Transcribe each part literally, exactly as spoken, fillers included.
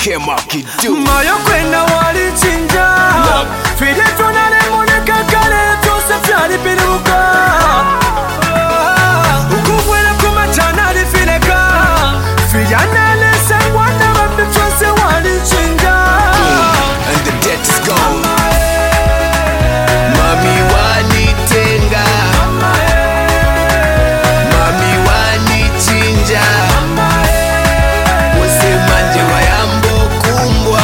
Kema Kidu Mayo kwenda wali chinja Fide tunane moneka kale Tose fyari piluka Ukubwele kumachana li fileka Fiyana lese wana Mambi tose wali chinja And the debt is gone. Mami wani tenga, mami wani chinja, wase manje wayambo kumbwa.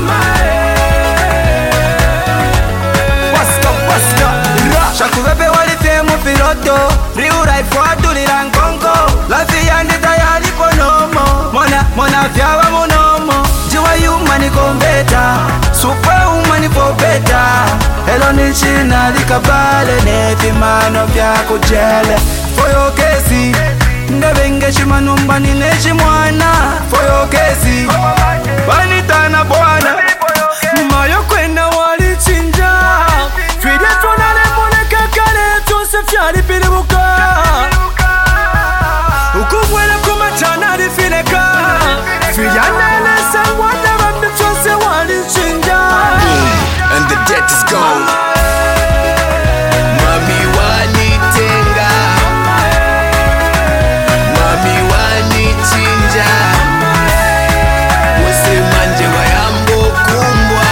Basta, basta, ra Shakubebe wali femu filoto Riura ifuatu lirankongo Lafi yandi tayari konomo Mona, mona vyawa munomo Jiwa yuma ni kombeta Super umani for better Hello ni china likabale Nefimano vya kujele For your kesi Ndebenge shimanumba ni neshi mwana For your kesi Banitana bwana Mayo kwenda wali chinja Fide tunane moneka kale Tose fyari pilibuka Ukubwele kumachana li fileka Fiyana lese wana Mambi tose wali chinja And the debt is gone. Mami wani tenga, mami wani chinja, wase manje wayambo kumbwa.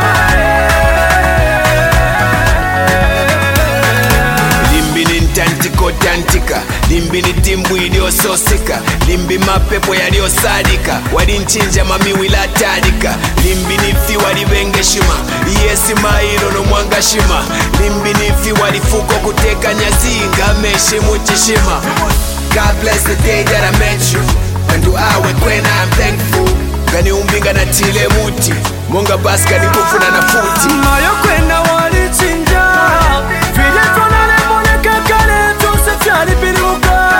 Limbi ni ntantiko tantika, limbi ni timbu iliososika, limbi mapepo yaliosadika, wali nchinja mami wilatadika, limbi ni fi wali bengeshima, yesi mailo no mwangashima, limbi ni fi wali fuko kuteka nyazinga meshimu chishima. God bless the day that I met you, and to awe kwena I'm thankful, gani umbinga na chile muti, monga baska ni kufuna na futi. Mayo kwenda wali chinja Fide tunane moneka kale Tose fyari pilibuka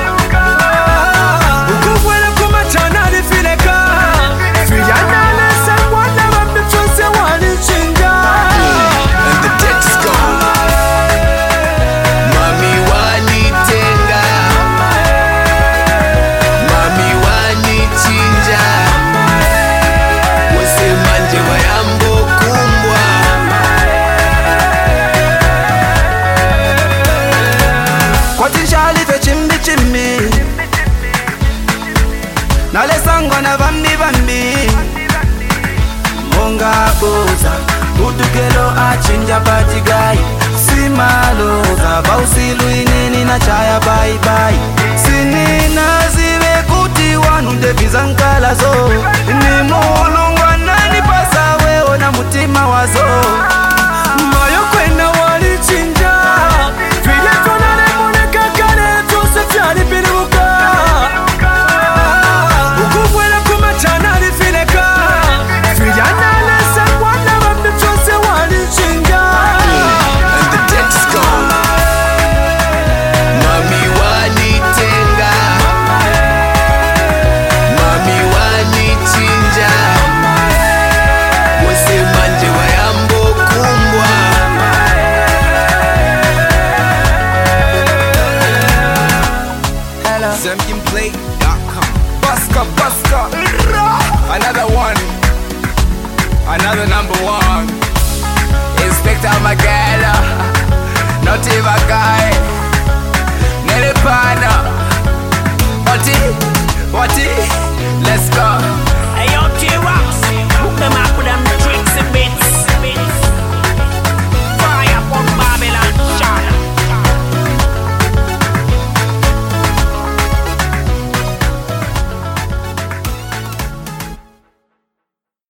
Ukubwele kumachana li fileka Fiyana lese wana Mambi tose wali chinja And the debt is gone. Mami wani tenga, mami wani chinja, wase manje wayambo kumbwa. Kwa tinshali fe chimbi chimbi Nale sangwa na bambi bambi Monga boza Utukelo achinja patigai Simaloza Bausilu ineni na chaya bye bye Sinina zive kuti wanu ndeviza nkala zo Ni mulungwa nani pasa weo na mutima wazo Mayo kwenda wali chinja Fide tunane moneka kale Tose fyari pilibuka Ukubwele kumachana li fileka Fiyana lese wana Mambi tose wali chinja And the debt is gone. Mami wani tenga, mami wani chinja, wase manje wayambo kumbwa. Hello Zemgimplay dot com. Baska, baska Another one, another number one. Inspector Magala, not even guy. Nelly Pana, what it, what it, let's go.